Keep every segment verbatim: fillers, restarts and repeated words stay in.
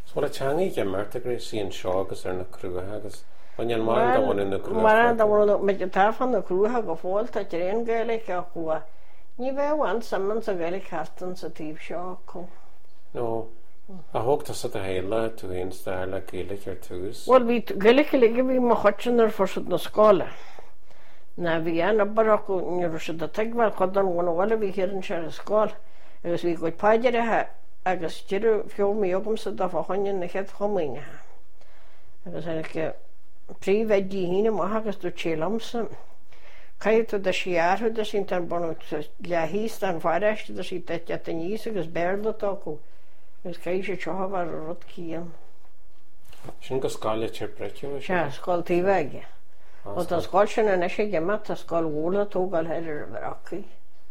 So le teangaí ge marta gur síon seo agus ar na crutha agus bhain mar an bhain na crutha. Mar an bhain me táfan na crutha go fáil tá réon Gaelic a chua. Ní bheith bhain saman sa Gaelic hartan sa tíb seo chu. No. A thugta sa a héile tú héon stair le Gaelic ar tús? Wel, bhí Gaelic lige bhí mo chotin ar forsad na scála. Na bhí an abar acu ní rusad a teagmhail chudan bhna bhile bhí hirann se a scáil. Agus bhí goid páidir athe agus tíir fiol mí ogam sa da fáin na chead chomaine. Agus er príomhheidí híine má agus dú tílamsa. Caiú da sí arthú da sin tan bonú le híos an fáireiste da sí deite a níos agus beirlatá acu. Agus cai sé teohabh ar a rud cían. Sin go scáile tíir breiciú? Se, scáil tíbhaige. O tá scáil sin in eise gemat a scáil bhla tógáil heidir ar acu.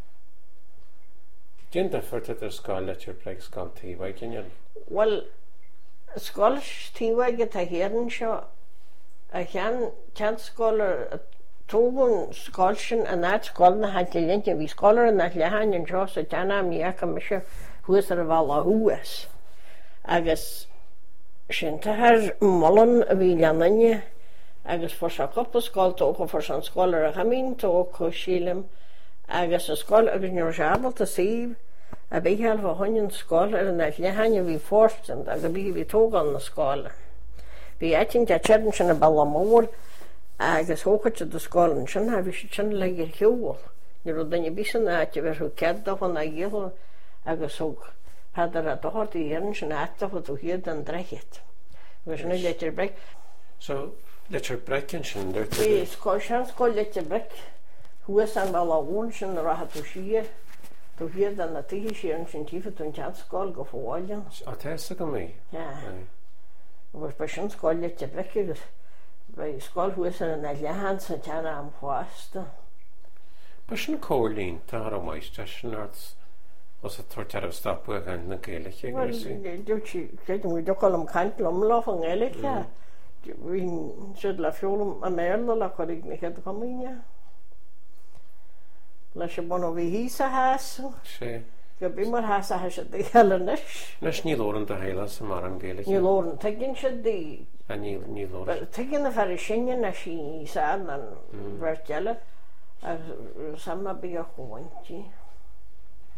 Dín de fuirte ar scáile tíir breig scáil tíbhaige inniu? Well, scáil tíbhaige tá héann seo a chean cean scáil ar tógann scáil sin a náid scáil na haidlínte bhí scáil ar na lehain an seo sa teanam níach a me se huas ar a bhil a huas. Agus sin tahar mollan a bhí leananne agus for sa coppla scáil tócha for san scáil ar a chamín tócha sílim agus a scáil agus níor seabalt a síb a bhíheal bh hainn scáil ar na lehain bhí fórstand agus bhí bhí tógan na scáile. Bhí eiting de tseann sin a ballamór agus hóchaite do scáilin sin a bhí sé sin le gur hiúil. Ní ru daine bísan áte bhir thu cead fan a dhéal agus thug hadar a dohart í dhéann sin áta chu tú hiad an dreichiid. Agus sin leitir brec. So, leitir brecin sin dúirt? Bhí scáil sin scáil leitir brec. Huas an bhil a bhún sin a ratha tú siar. Tú hiad an na tuí siar sin tífa tún tead scáil go fháilean. A teasa go mí? Ja. Agus ba sin scáil leitir brec agus bhí scáil huas an na lehan sa teanna am chháasta. Ba sin cóirlín tá ar maiste sin art os a tuairtear a stopú a gan na Gaelic ag sí? Dúirt sí, céidir mú docail am caint lom lá an Gaelic a bhín siad le fiolum a méla le chuig na chead chamíine. Leis sé bon bhí híos a háasú. sé. Go bí mar háas a heise dí heilenis. Leis ní lóran de héile sa mar an Gaelic? Ní lóran teginn se dí. A ní lóran? Teginn a fer sinne na sí sád an bhirteile a sama bí a chuhaintí.